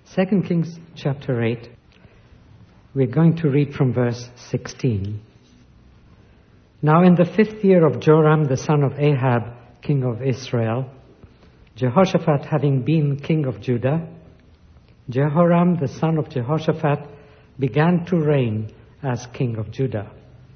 2 Kings chapter 8, we're going to read from verse 16. Now in the 5th year of Joram the son of Ahab, king of Israel, Jehoshaphat having been king of Judah, Jehoram the son of Jehoshaphat began to reign as king of Judah.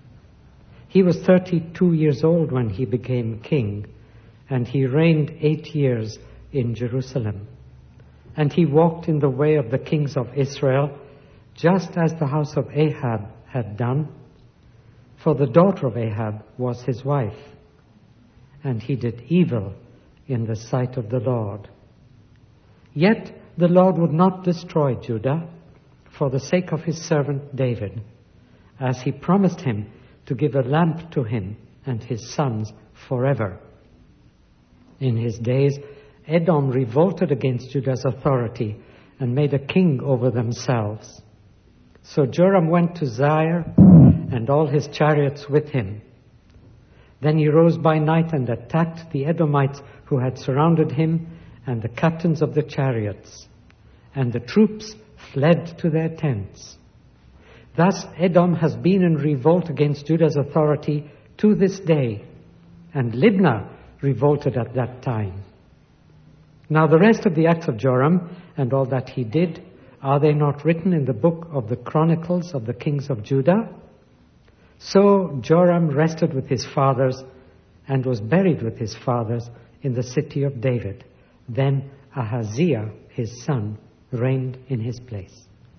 He was 32 years old when he became king, and he reigned 8 years in Jerusalem. And he walked in the way of the kings of Israel, just as the house of Ahab had done, for the daughter of Ahab was his wife. And he did evil in the sight of the Lord. Yet the Lord would not destroy Judah for the sake of his servant David, as he promised him to give a lamp to him and his sons forever. In his days, Edom revolted against Judah's authority and made a king over themselves. So Joram went to Zair and all his chariots with him. Then he rose by night and attacked the Edomites who had surrounded him and the captains of the chariots. And the troops fled to their tents. Thus Edom has been in revolt against Judah's authority to this day, and Libnah revolted at that time. Now the rest of the acts of Joram and all that he did, are they not written in the book of the Chronicles of the kings of Judah? So Joram rested with his fathers and was buried with his fathers in the city of David. Then Ahaziah, his son, reigned in his place.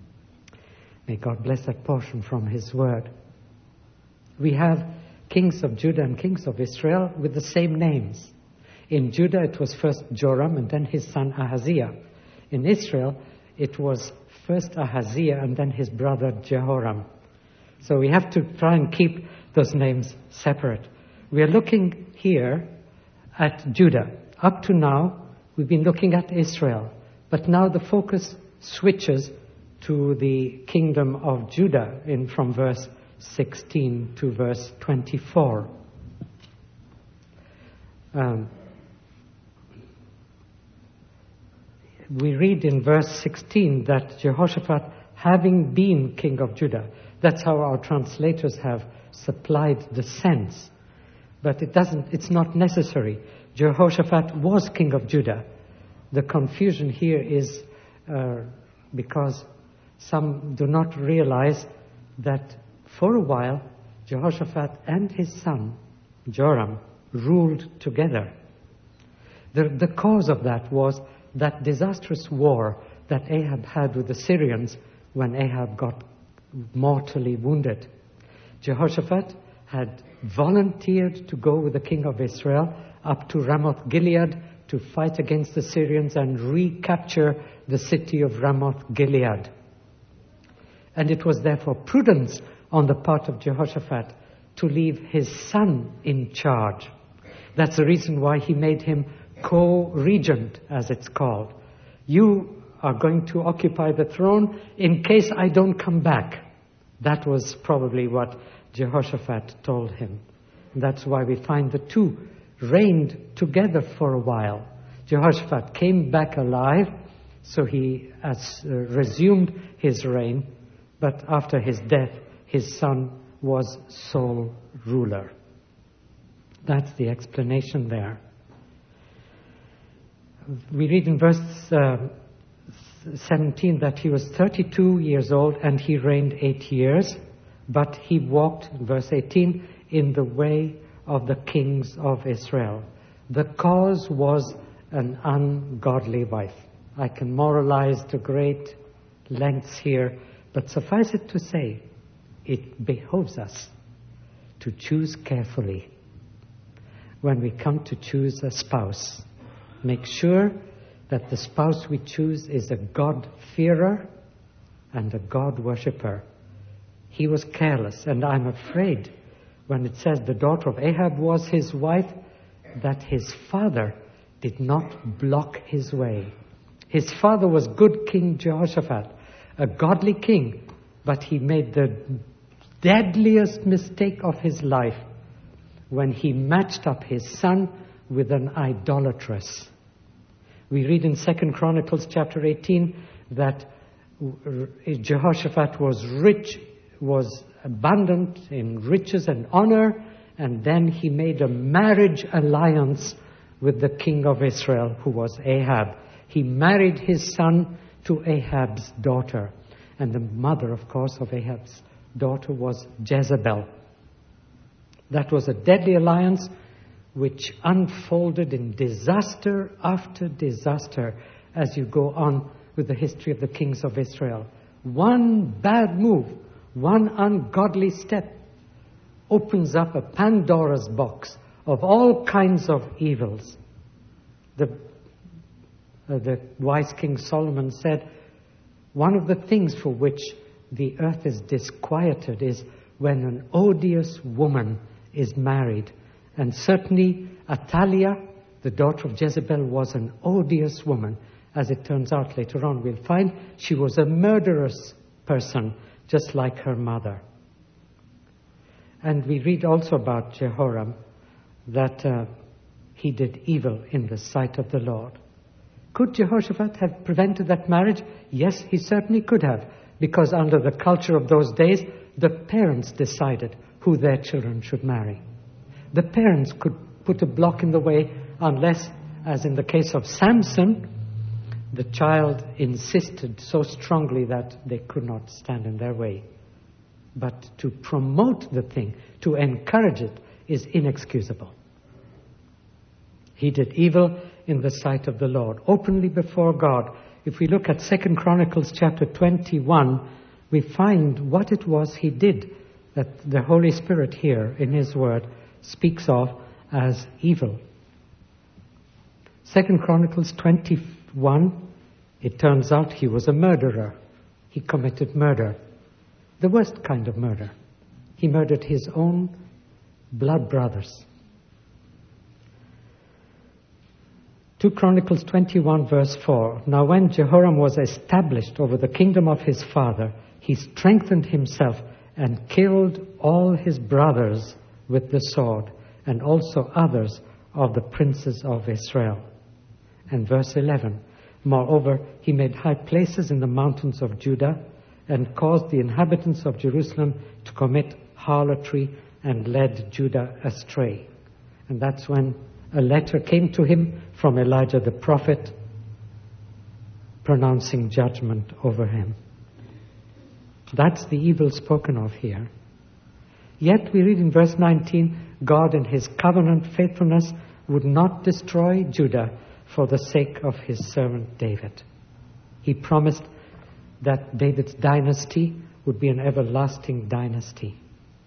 May God bless that portion from his word. We have kings of Judah and kings of Israel with the same names. In Judah it was first Joram and then his son Ahaziah. In Israel it was first Ahaziah and then his brother Jehoram. So we have to try and keep those names separate. We are looking here at Judah. Up to now we've been looking at Israel, but now the focus switches to the kingdom of Judah from verse 16 to verse 24. We read in verse 16 that Jehoshaphat, having been king of Judah, that's how our translators have supplied the sense. But it's not necessary. Jehoshaphat was king of Judah. The confusion here is because some do not realize that for a while Jehoshaphat and his son Joram ruled together. The cause of that was that disastrous war that Ahab had with the Syrians when Ahab got mortally wounded. Jehoshaphat had volunteered to go with the king of Israel up to Ramoth Gilead to fight against the Syrians and recapture the city of Ramoth Gilead. And it was therefore prudence on the part of Jehoshaphat to leave his son in charge. That's the reason why he made him co-regent, as it's called. You are going to occupy the throne in case I don't come back. That was probably what Jehoshaphat told him. And that's why we find the two reigned together for a while. Jehoshaphat came back alive, so he resumed his reign, but after his death, his son was sole ruler. That's the explanation there. We read in verse 17 that he was 32 years old and he reigned 8 years, but he walked, verse 18, in the way of the kings of Israel. The cause was an ungodly wife. I can moralize to great lengths here, but suffice it to say, it behoves us to choose carefully. When we come to choose a spouse, make sure that the spouse we choose is a God-fearer and a God-worshipper. He was careless, and I'm afraid when it says the daughter of Ahab was his wife, that his father did not block his way. His father was good King Jehoshaphat, a godly king, but he made the deadliest mistake of his life when he matched up his son with an idolatress. We read in 2 Chronicles chapter 18 that Jehoshaphat was rich, was abundant in riches and honor, and then he made a marriage alliance with the king of Israel, who was Ahab. He married his son to Ahab's daughter. And the mother, of course, of Ahab's daughter was Jezebel. That was a deadly alliance which unfolded in disaster after disaster as you go on with the history of the kings of Israel. One bad move, one ungodly step opens up a Pandora's box of all kinds of evils. The wise King Solomon said, one of the things for which the earth is disquieted is when an odious woman is married. And certainly Athaliah, the daughter of Jezebel, was an odious woman. As it turns out later on, we'll find she was a murderous person, just like her mother. And we read also about Jehoram that he did evil in the sight of the Lord. Could Jehoshaphat have prevented that marriage? Yes, he certainly could have, because under the culture of those days, the parents decided who their children should marry. The parents could put a block in the way unless, as in the case of Samson, the child insisted so strongly that they could not stand in their way. But to promote the thing, to encourage it, is inexcusable. He did evil in the sight of the Lord, openly before God. If we look at 2 Chronicles chapter 21, we find what it was he did that the Holy Spirit here in His Word speaks of as evil. 2 Chronicles 21, it turns out he was a murderer. He committed murder. The worst kind of murder. He murdered his own blood brothers. 2 Chronicles 21 verse 4. Now when Jehoram was established over the kingdom of his father, he strengthened himself and killed all his brothers with the sword, and also others of the princes of Israel. And verse 11. Moreover, he made high places in the mountains of Judah, and caused the inhabitants of Jerusalem to commit harlotry, and led Judah astray. And that's when a letter came to him from Elijah the prophet, pronouncing judgment over him. That's the evil spoken of here. Yet we read in verse 19, God in His covenant faithfulness would not destroy Judah for the sake of His servant David. He promised that David's dynasty would be an everlasting dynasty.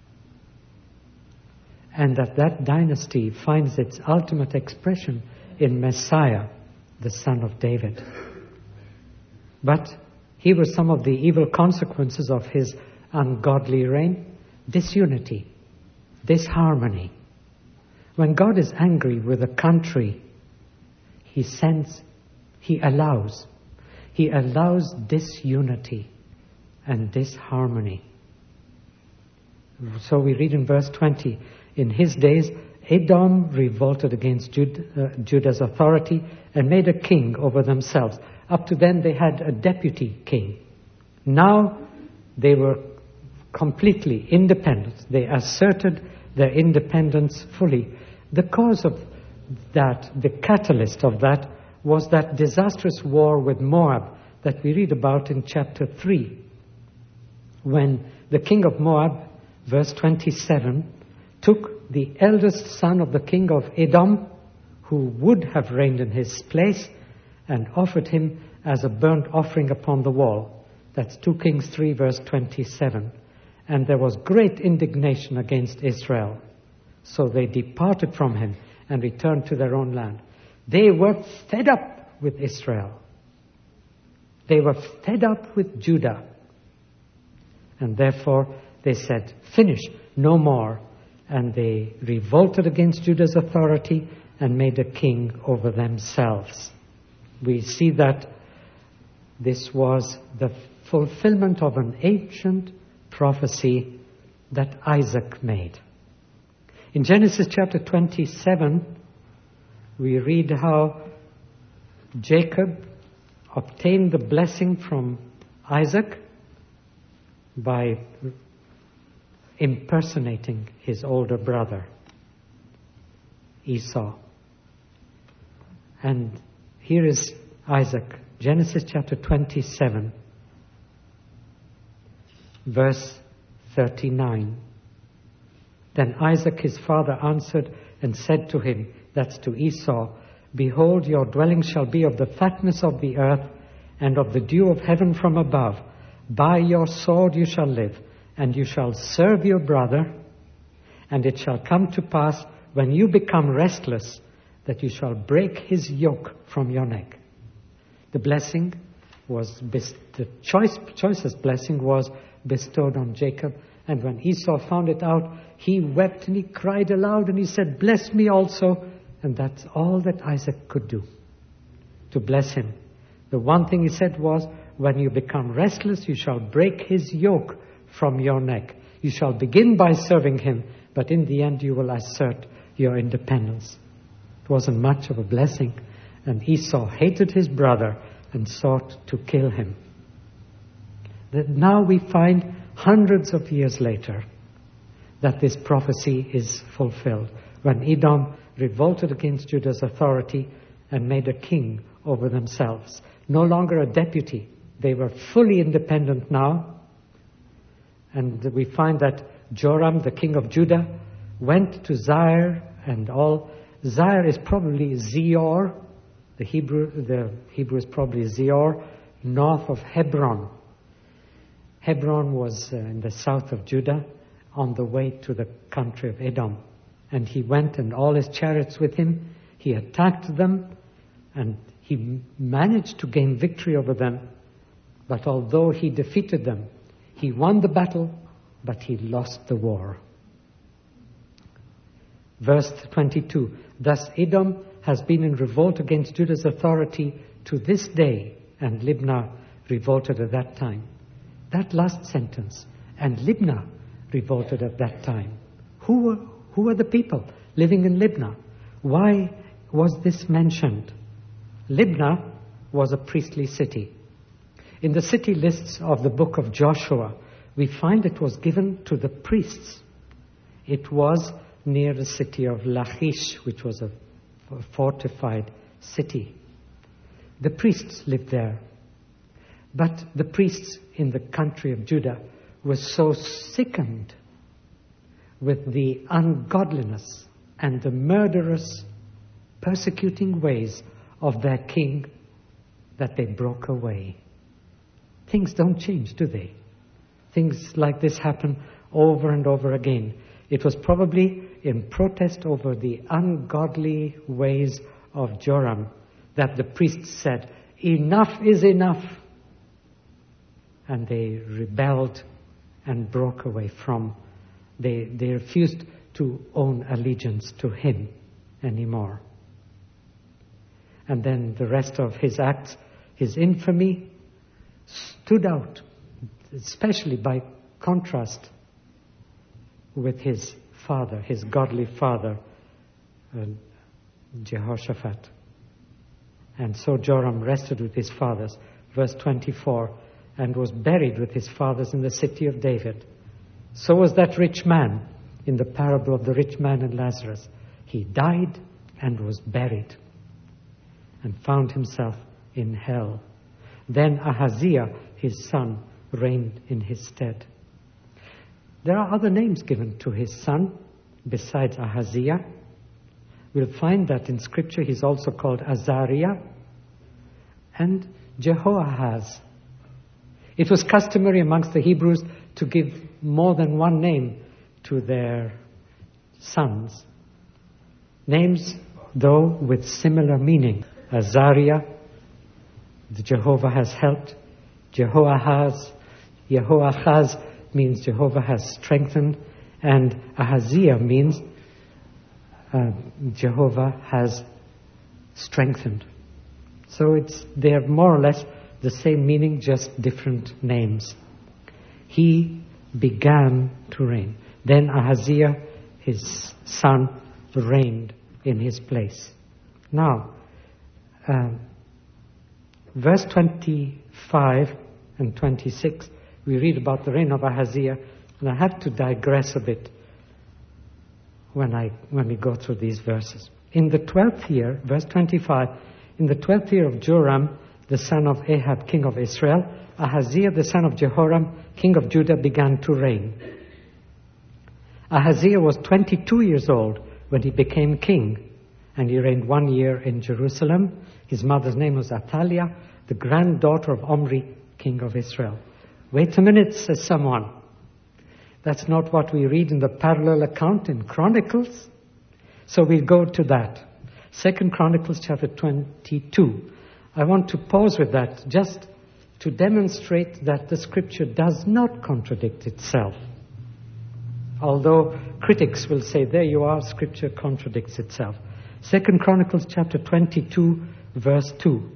And that dynasty finds its ultimate expression in Messiah, the son of David. But here were some of the evil consequences of his ungodly reign: disunity, disharmony. When God is angry with a country, He allows disunity and disharmony. So we read in verse 20, in his days, Edom revolted against Judah's authority and made a king over themselves. Up to then they had a deputy king. Now they were completely independent. They asserted their independence fully. The cause of that, the catalyst of that, was that disastrous war with Moab that we read about in chapter 3. When the king of Moab, verse 27, took the eldest son of the king of Edom, who would have reigned in his place, and offered him as a burnt offering upon the wall. That's 2 Kings 3 verse 27. And there was great indignation against Israel. So they departed from him and returned to their own land. They were fed up with Israel. They were fed up with Judah. And therefore they said, finish, no more. And they revolted against Judah's authority and made a king over themselves. We see that this was the fulfillment of an ancient prophecy that Isaac made. In Genesis chapter 27, we read how Jacob obtained the blessing from Isaac by impersonating his older brother, Esau. And here is Isaac, Genesis chapter 27, verse 39. Then Isaac his father answered and said to him, that's to Esau, behold, your dwelling shall be of the fatness of the earth and of the dew of heaven from above. By your sword you shall live, and you shall serve your brother, and it shall come to pass when you become restless that you shall break his yoke from your neck. The blessing was, the choicest blessing was bestowed on Jacob. And when Esau found it out, he wept and he cried aloud and he said, bless me also. And that's all that Isaac could do, to bless him. The one thing he said was, when you become restless, you shall break his yoke from your neck. You shall begin by serving him, but in the end you will assert your independence. It wasn't much of a blessing. And Esau hated his brother and sought to kill him. That now we find hundreds of years later that this prophecy is fulfilled. When Edom revolted against Judah's authority and made a king over themselves. No longer a deputy. They were fully independent now. And we find that Joram, the king of Judah, went to Zaire and all. Zaire is probably Zior. The Hebrew is probably Zior, north of Hebron. Hebron was in the south of Judah, on the way to the country of Edom. And he went and all his chariots with him. He attacked them and he managed to gain victory over them. But although he defeated them, he won the battle, but he lost the war. Verse 22, thus Edom has been in revolt against Judah's authority to this day, and Libnah revolted at that time. That last sentence, and Libnah revolted at that time. Who were the people living in Libnah? Why was this mentioned? Libnah was a priestly city. In the city lists of the book of Joshua, we find it was given to the priests. It was near the city of Lachish, which was a fortified city. The priests lived there. But the priests in the country of Judah were so sickened with the ungodliness and the murderous, persecuting ways of their king that they broke away. Things don't change, do they? Things like this happen over and over again. It was probably in protest over the ungodly ways of Joram that the priests said, enough is enough. And they rebelled and broke away from. They refused to own allegiance to him anymore. And then the rest of his acts, his infamy, stood out, especially by contrast with his father, his godly father, Jehoshaphat. And so Joram rested with his fathers. Verse 24, and was buried with his fathers in the city of David. So was that rich man in the parable of the rich man and Lazarus. He died and was buried and found himself in hell. Then Ahaziah, his son, reigned in his stead. There are other names given to his son besides Ahaziah. We'll find that in Scripture he's also called Azariah and Jehoahaz. It was customary amongst the Hebrews to give more than one name to their sons. Names, though, with similar meaning. Azariah, the Jehovah has helped. Jehoahaz means Jehovah has strengthened. And Ahaziah means Jehovah has strengthened. So they have more or less the same meaning, just different names. He began to reign. Then Ahaziah, his son, reigned in his place. Now, verse 25 and 26, we read about the reign of Ahaziah, and I have to digress a bit when we go through these verses. In the 12th year, verse 25, in the 12th year of Joram, the son of Ahab, king of Israel, Ahaziah, the son of Jehoram, king of Judah, began to reign. Ahaziah was 22 years old when he became king, and he reigned 1 year in Jerusalem. His mother's name was Athaliah, the granddaughter of Omri, king of Israel. Wait a minute, says someone. That's not what we read in the parallel account in Chronicles. So we'll go to that. 2 Chronicles chapter 22. I want to pause with that just to demonstrate that the scripture does not contradict itself. Although critics will say, there you are, scripture contradicts itself. 2 Chronicles chapter 22, verse 2.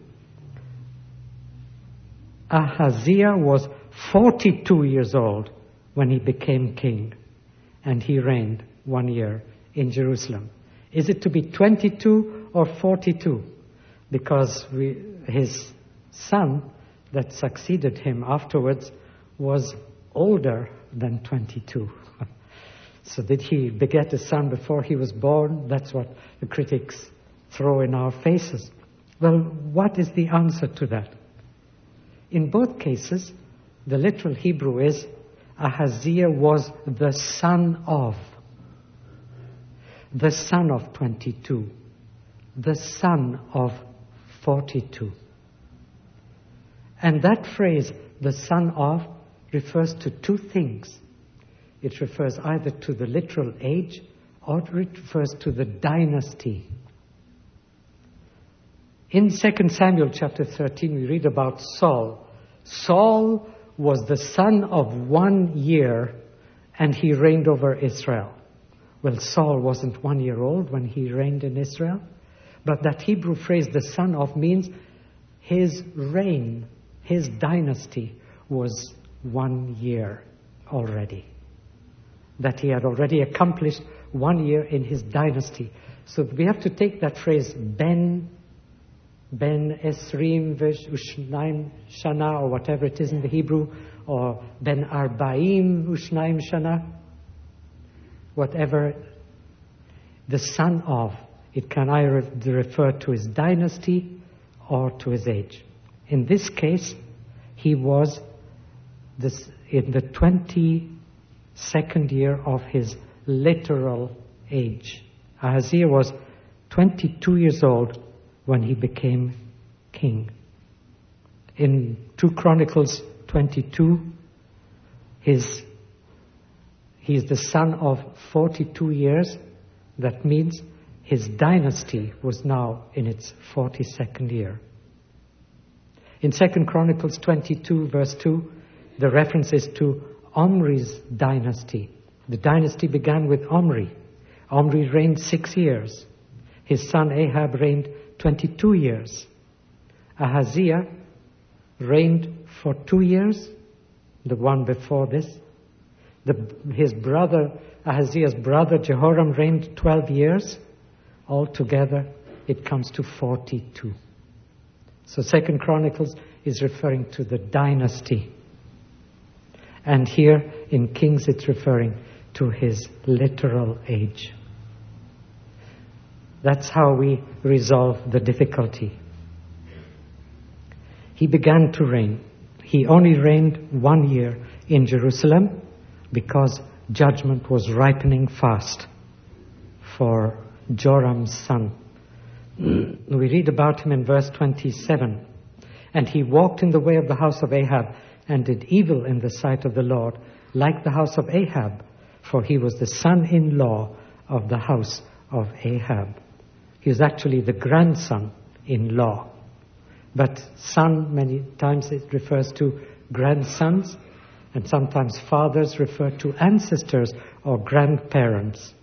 Ahaziah was 42 years old when he became king, and he reigned 1 year in Jerusalem. Is it to be 22 or 42? Because his son that succeeded him afterwards was older than 22. So did he beget a son before he was born? That's what the critics throw in our faces. Well, what is the answer to that? In both cases, the literal Hebrew is, Ahaziah was the son of 22, the son of 42. And that phrase, the son of, refers to two things. It refers either to the literal age or it refers to the dynasty. In 2 Samuel chapter 13, we read about Saul. Saul was the son of 1 year and he reigned over Israel. Well, Saul wasn't 1 year old when he reigned in Israel, but that Hebrew phrase, the son of, means his reign, his dynasty was 1 year already. That he had already accomplished 1 year in his dynasty. So we have to take that phrase, Ben Esrim Ushnaim Shana, or whatever it is in the Hebrew, or Ben Arbaim Ushnaim Shana, whatever, the son of, it can either refer to his dynasty or to his age. In this case, he was in the 22nd year of his literal age. Ahaziah was 22 years old when he became king. In 2 Chronicles 22, he's the son of 42 years. That means his dynasty was now in its 42nd year. In 2 Chronicles 22, verse 2, the reference is to Omri's dynasty. The dynasty began with Omri. Omri reigned 6 years. His son Ahab reigned 22 years. Ahaziah reigned for 2 years, the one before this. Ahaziah's brother Jehoram reigned 12 years. Altogether, it comes to 42. So 2 Chronicles is referring to the dynasty. And here in Kings, it's referring to his literal age. That's how we resolve the difficulty. He began to reign. He only reigned 1 year in Jerusalem because judgment was ripening fast for Joram's son. We read about him in verse 27. And he walked in the way of the house of Ahab and did evil in the sight of the Lord, like the house of Ahab, for he was the son-in-law of the house of Ahab. He was actually the grandson-in-law. But son, many times it refers to grandsons, and sometimes fathers refer to ancestors or grandparents.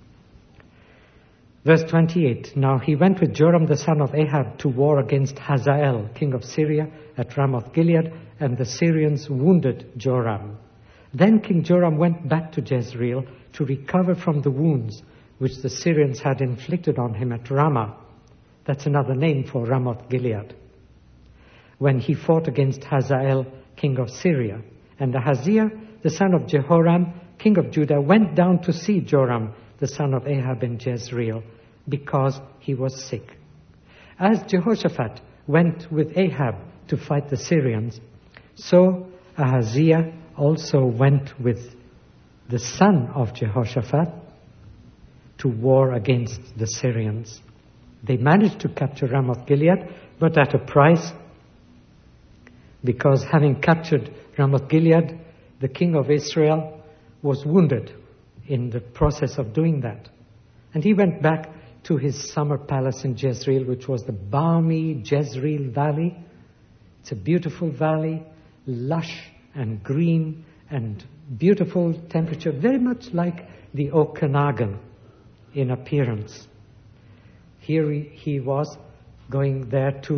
Verse 28, now he went with Joram the son of Ahab to war against Hazael, king of Syria, at Ramoth Gilead, and the Syrians wounded Joram. Then King Joram went back to Jezreel to recover from the wounds which the Syrians had inflicted on him at Ramah. That's another name for Ramoth Gilead. when he fought against Hazael, king of Syria. And Ahaziah, the son of Jehoram, king of Judah, went down to see Joram, the son of Ahab in Jezreel, because he was sick. As Jehoshaphat went with Ahab to fight the Syrians, so Ahaziah also went with the son of Jehoshaphat to war against the Syrians. They managed to capture Ramoth Gilead, but at a price, because having captured Ramoth Gilead, the king of Israel was wounded in the process of doing that. And he went back to his summer palace in Jezreel, which was the balmy Jezreel Valley. It's a beautiful valley, lush and green and beautiful temperature, very much like the Okanagan in appearance. Here he was going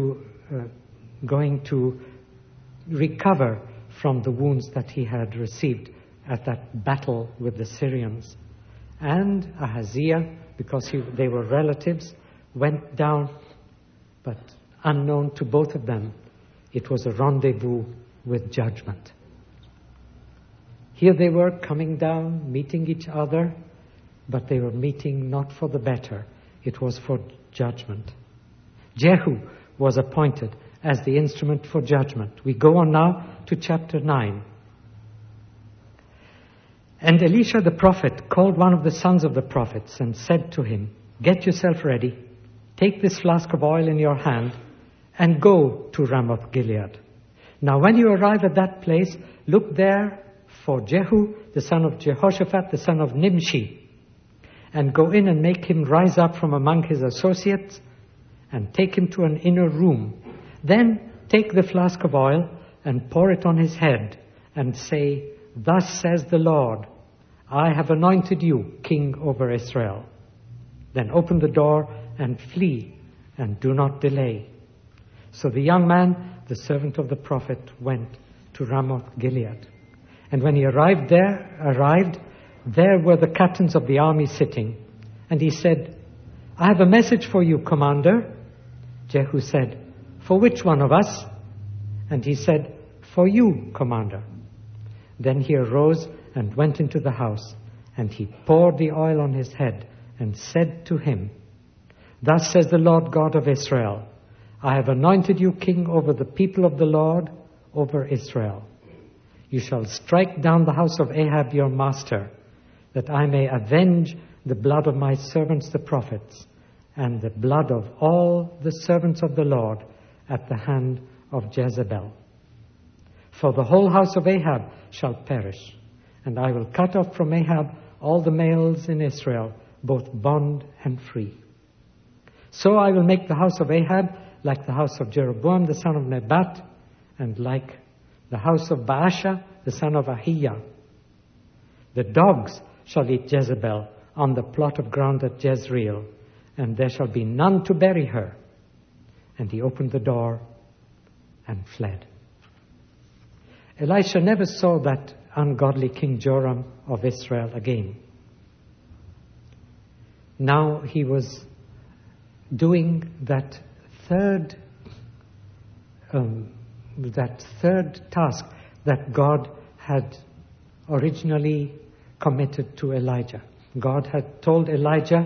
to recover from the wounds that he had received at that battle with the Syrians. And Ahaziah, because they were relatives, went down, but unknown to both of them, it was a rendezvous with judgment. Here they were coming down, meeting each other, but they were meeting not for the better. It was for judgment. Jehu was appointed as the instrument for judgment. We go on now to chapter 9. And Elisha the prophet called one of the sons of the prophets and said to him, "Get yourself ready, take this flask of oil in your hand, and go to Ramoth Gilead. Now when you arrive at that place, look there for Jehu, the son of Jehoshaphat, the son of Nimshi, and go in and make him rise up from among his associates, and take him to an inner room. Then take the flask of oil and pour it on his head, and say, 'Thus says the Lord, I have anointed you king over Israel.' Then open the door and flee, and do not delay." So the young man, the servant of the prophet, went to Ramoth Gilead. And when he arrived there were the captains of the army sitting. And he said, "I have a message for you, commander." Jehu said, "For which one of us?" And he said, "For you, commander." Then he arose and went into the house, and he poured the oil on his head and said to him, "Thus says the Lord God of Israel, I have anointed you king over the people of the Lord, over Israel. You shall strike down the house of Ahab your master, that I may avenge the blood of my servants the prophets, and the blood of all the servants of the Lord at the hand of Jezebel. For the whole house of Ahab shall perish, and I will cut off from Ahab all the males in Israel, both bond and free. So I will make the house of Ahab like the house of Jeroboam the son of Nebat, and like the house of Baasha the son of Ahiah. The dogs shall eat Jezebel on the plot of ground at Jezreel, and there shall be none to bury her." And he opened the door and fled. Elisha never saw that ungodly King Joram of Israel again. Now he was doing that third task that God had originally committed to Elijah. God had told Elijah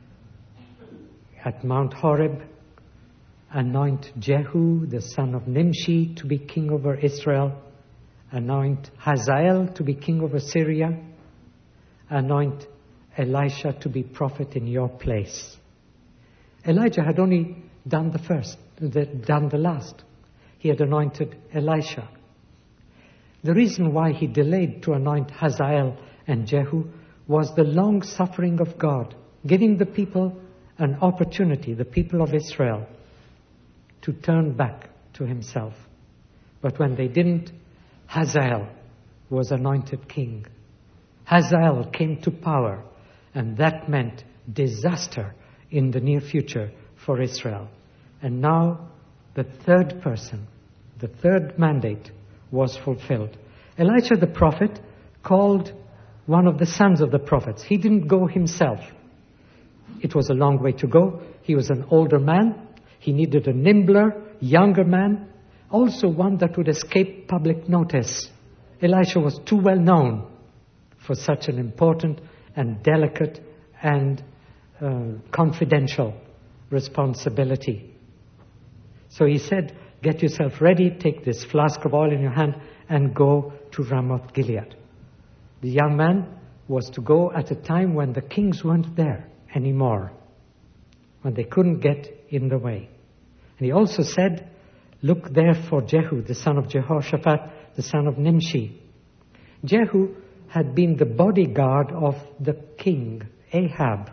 at Mount Horeb, "Anoint Jehu, the son of Nimshi, to be king over Israel. Anoint Hazael to be king over Syria. Anoint Elisha to be prophet in your place." Elijah had only done the last. He had anointed Elisha. The reason why he delayed to anoint Hazael and Jehu was the long suffering of God, giving the people an opportunity, the people of Israel, to turn back to himself. But when they didn't, Hazael was anointed king. Hazael came to power, and that meant disaster in the near future for Israel. And now the third person, the third mandate was fulfilled. Elisha the prophet called one of the sons of the prophets. He didn't go himself. It was a long way to go. He was an older man. He needed a nimbler, younger man. also one that would escape public notice. Elisha was too well known for such an important and delicate and confidential responsibility. So he said, get yourself ready, take this flask of oil in your hand and go to Ramoth Gilead. The young man was to go at a time when the kings weren't there anymore, when they couldn't get in the way. And he also said, look there for Jehu, the son of Jehoshaphat, the son of Nimshi. Jehu had been the bodyguard of the king, Ahab.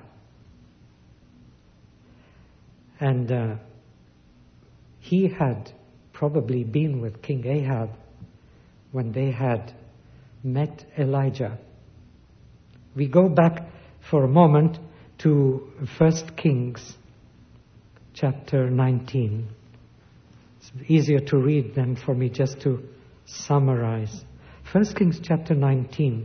And he had probably been with King Ahab when they had met Elijah. We go back for a moment to 1 Kings chapter 19. It's easier to read than for me just to summarize. 1 Kings chapter 19.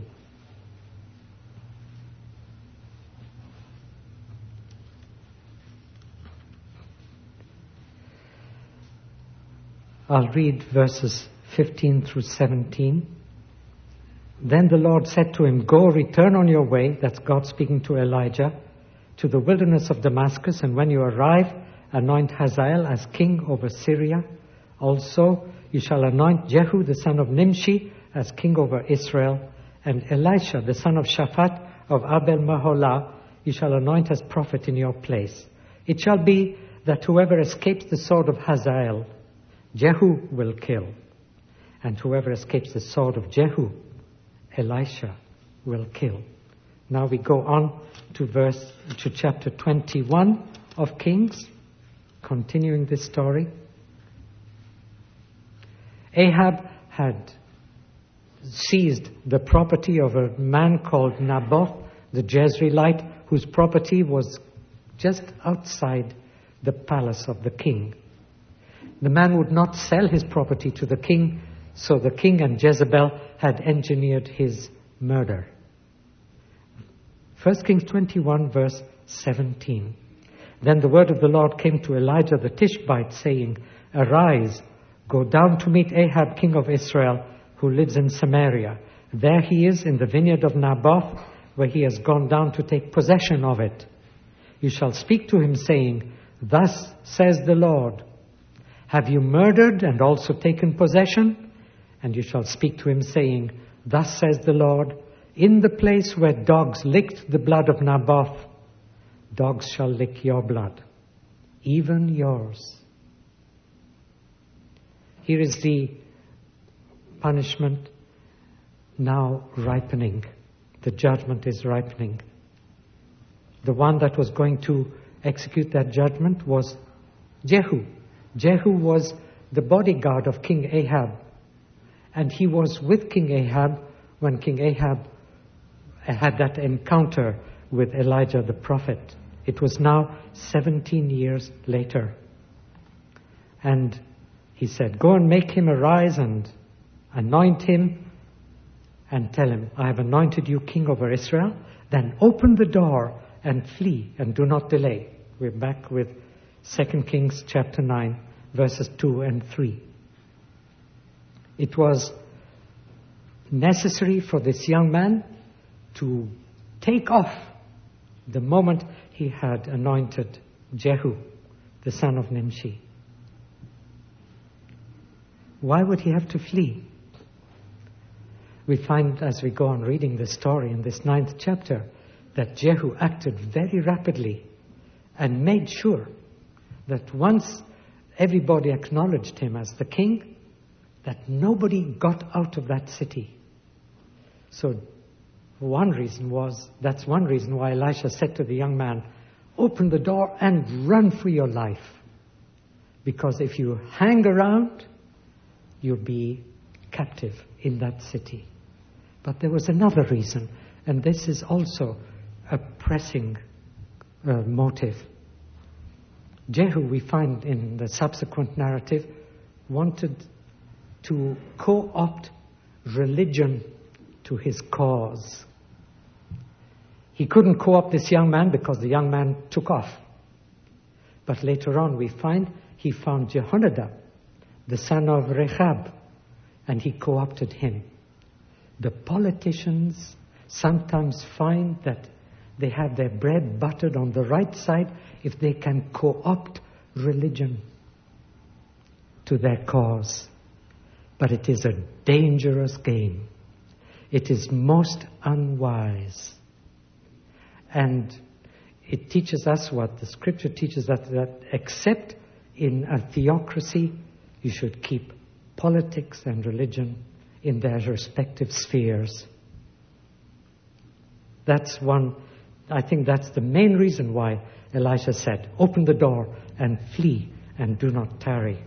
I'll read verses 15 through 17. Then the Lord said to him, go, return on your way, that's God speaking to Elijah, to the wilderness of Damascus, and when you arrive, anoint Hazael as king over Syria. Also, you shall anoint Jehu, the son of Nimshi, as king over Israel, and Elisha, the son of Shaphat of Abel-Meholah, you shall anoint as prophet in your place. It shall be that whoever escapes the sword of Hazael, Jehu will kill, and whoever escapes the sword of Jehu, Elisha will kill. Now we go on to chapter 21 of Kings, continuing this story. Ahab had seized the property of a man called Naboth, the Jezreelite, whose property was just outside the palace of the king. The man would not sell his property to the king, so the king and Jezebel had engineered his murder. 1 Kings 21 verse 17. Then the word of the Lord came to Elijah the Tishbite, saying, arise, go down to meet Ahab king of Israel, who lives in Samaria. There he is in the vineyard of Naboth, where he has gone down to take possession of it. You shall speak to him, saying, thus says the Lord, have you murdered and also taken possession? And you shall speak to him, saying, thus says the Lord, in the place where dogs licked the blood of Naboth, dogs shall lick your blood, even yours. Here is the punishment now ripening. The judgment is ripening. The one that was going to execute that judgment was Jehu. Jehu was the bodyguard of King Ahab. And he was with King Ahab when King Ahab had that encounter with Elijah the prophet. It was now 17 years later. And he said, go and make him arise and anoint him and tell him, I have anointed you king over Israel. Then open the door and flee and do not delay. We're back with 2 Kings chapter 9, verses 2 and 3. It was necessary for this young man to take off the moment he had anointed Jehu, the son of Nimshi. Why would he have to flee? We find as we go on reading the story in this 9th chapter that Jehu acted very rapidly and made sure that once everybody acknowledged him as the king, that nobody got out of that city. So that's one reason why Elisha said to the young man, open the door and run for your life. Because if you hang around, you'll be captive in that city. But there was another reason, and this is also a pressing motive. Jehu, we find in the subsequent narrative, wanted to co-opt religion to his cause. He couldn't co-opt this young man because the young man took off. But later on we find he found Jehonadab, the son of Rechab, and he co-opted him. The politicians sometimes find that they have their bread buttered on the right side if they can co-opt religion to their cause. But it is a dangerous game. It is most unwise. And it teaches us what the scripture teaches us, that except in a theocracy, you should keep politics and religion in their respective spheres. I think that's the main reason why Elisha said, open the door and flee and do not tarry.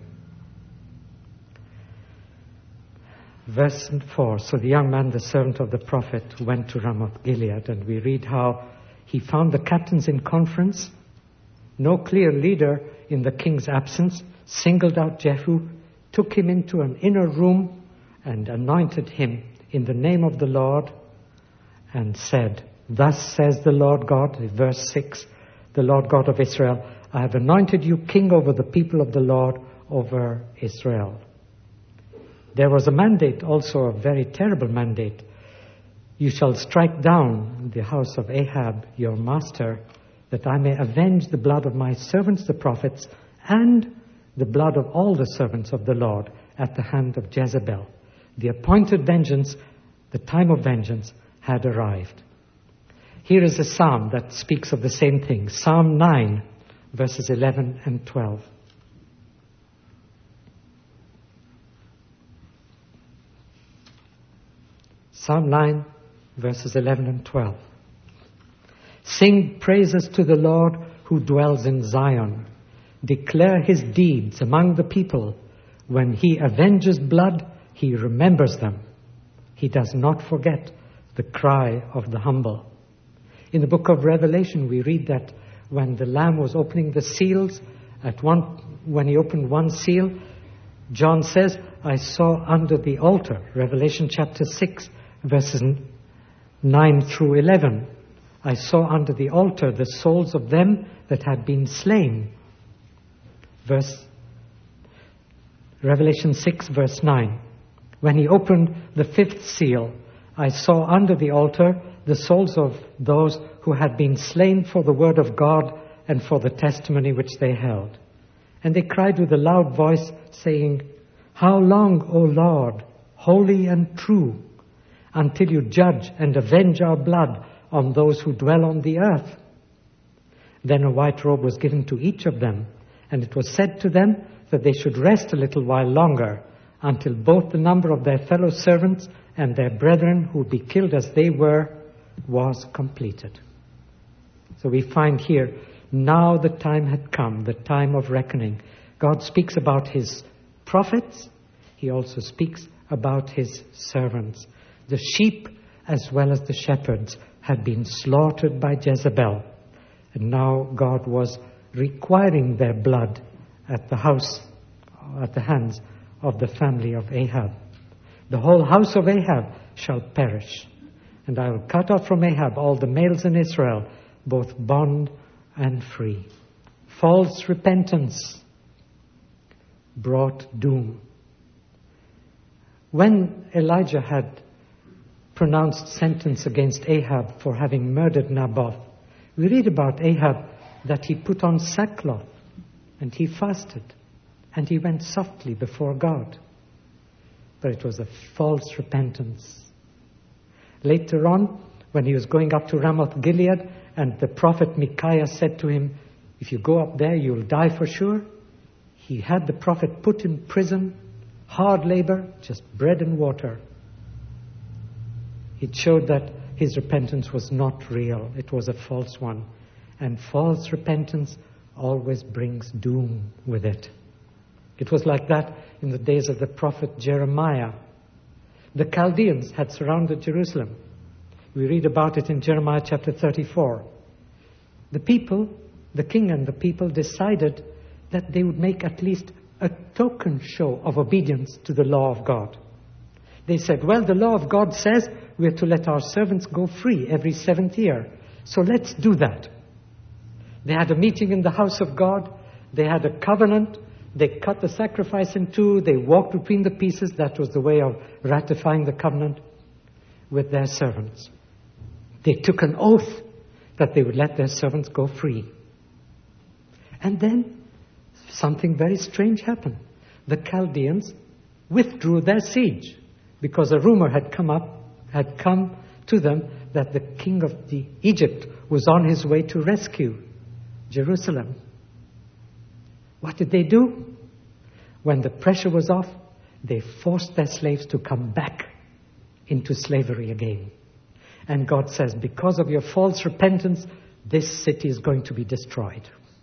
Verse 4, so the young man, the servant of the prophet, went to Ramoth Gilead, and we read how he found the captains in conference, no clear leader in the king's absence, singled out Jehu, took him into an inner room and anointed him in the name of the Lord, and said, thus says the Lord God, verse 6, the Lord God of Israel, I have anointed you king over the people of the Lord, over Israel. There was a mandate, also a very terrible mandate. You shall strike down the house of Ahab, your master, that I may avenge the blood of my servants the prophets and the blood of all the servants of the Lord at the hand of Jezebel. The appointed vengeance, the time of vengeance, had arrived. Here is a psalm that speaks of the same thing. Psalm 9, verses 11 and 12. Psalm 9, verses 11 and 12. Sing praises to the Lord who dwells in Zion. Declare his deeds among the people. When he avenges blood, he remembers them. He does not forget the cry of the humble. In the book of Revelation, we read that when the Lamb was opening the seals, when he opened one seal, John says, I saw under the altar, Revelation chapter 6, verses 9 through 11, I saw under the altar the souls of them that had been slain. Revelation 6, verse 9. When he opened the fifth seal, I saw under the altar the souls of those who had been slain for the word of God and for the testimony which they held. And they cried with a loud voice, saying, How long, O Lord, holy and true, until you judge and avenge our blood on those who dwell on the earth? Then a white robe was given to each of them, and it was said to them that they should rest a little while longer, until both the number of their fellow servants and their brethren who would be killed as they were was completed. So we find here, now the time had come, the time of reckoning. God speaks about his prophets. He also speaks about his servants. The sheep as well as the shepherds had been slaughtered by Jezebel. And now God was requiring their blood at the hands of the family of Ahab. The whole house of Ahab shall perish, and I will cut off from Ahab all the males in Israel, both bond and free. False repentance brought doom. When Elijah had pronounced sentence against Ahab for having murdered Naboth, we read about Ahab that he put on sackcloth and he fasted and he went softly before God. But it was a false repentance. Later on, when he was going up to Ramoth Gilead, and the prophet Micaiah said to him, if you go up there, you'll die for sure. He had the prophet put in prison, hard labor, just bread and water. It showed that his repentance was not real. It was a false one. And false repentance always brings doom with it. It was like that in the days of the prophet Jeremiah. The Chaldeans had surrounded Jerusalem. We read about it in Jeremiah chapter 34. The people, the king and the people, decided that they would make at least a token show of obedience to the law of God. They said, well, the law of God says we're to let our servants go free every 7th year. So let's do that. They had a meeting in the house of God. They had a covenant. They cut the sacrifice in two. They walked between the pieces. That was the way of ratifying the covenant with their servants. They took an oath that they would let their servants go free. And then something very strange happened. The Chaldeans withdrew their siege because a rumor had come to them that the king of Egypt was on his way to rescue Jerusalem. What did they do? When the pressure was off, they forced their slaves to come back into slavery again. And God says, because of your false repentance, this city is going to be destroyed.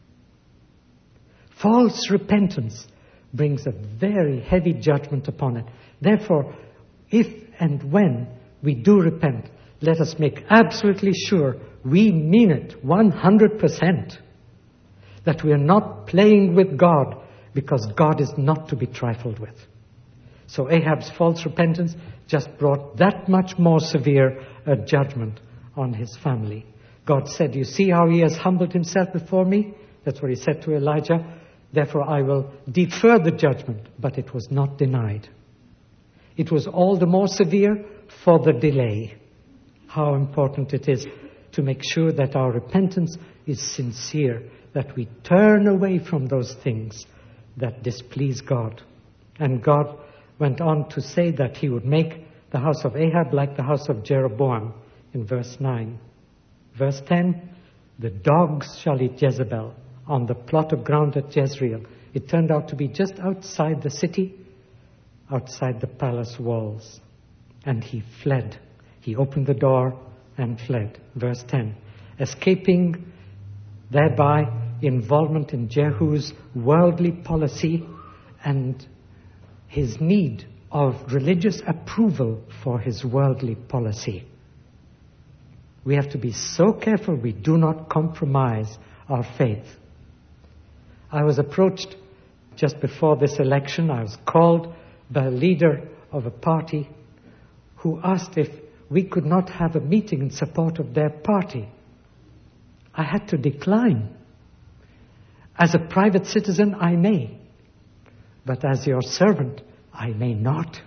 False repentance brings a very heavy judgment upon it. Therefore, if and when we do repent, let us make absolutely sure we mean it 100%. That we are not playing with God, because God is not to be trifled with. So Ahab's false repentance just brought that much more severe a judgment on his family. God said, you see how he has humbled himself before me? That's what he said to Elijah. Therefore I will defer the judgment. But it was not denied. It was all the more severe for the delay. How important it is to make sure that our repentance is sincere, that we turn away from those things that displease God. And God went on to say that he would make the house of Ahab like the house of Jeroboam in verse 9. Verse 10, the dogs shall eat Jezebel on the plot of ground at Jezreel. It turned out to be just outside the city, outside the palace walls. And he fled. He opened the door and fled. Verse 10, escaping thereby involvement in Jehu's worldly policy and his need of religious approval for his worldly policy. We have to be so careful we do not compromise our faith. I was approached just before this election. I was called by a leader of a party who asked if we could not have a meeting in support of their party. I had to decline. As a private citizen, I may. But as your servant, I may not.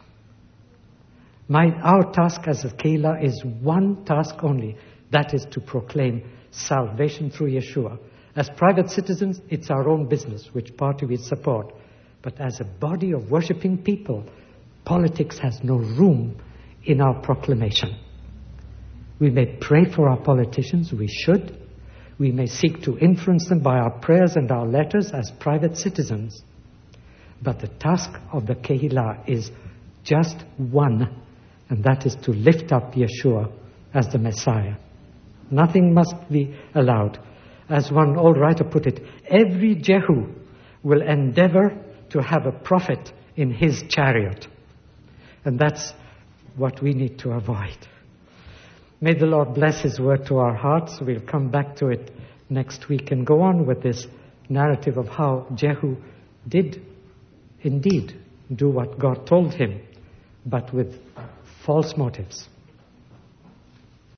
Our task as a Keilah is one task only. That is to proclaim salvation through Yeshua. As private citizens, it's our own business, which party we support. But as a body of worshipping people, politics has no room in our proclamation. We may pray for our politicians, we should. We may seek to influence them by our prayers and our letters as private citizens. But the task of the Keilah is just one, and that is to lift up Yeshua as the Messiah. Nothing must be allowed. As one old writer put it, every Jehu will endeavor to have a prophet in his chariot. And that's what we need to avoid. May the Lord bless his word to our hearts. We'll come back to it next week and go on with this narrative of how Jehu did indeed do what God told him, but with false motives.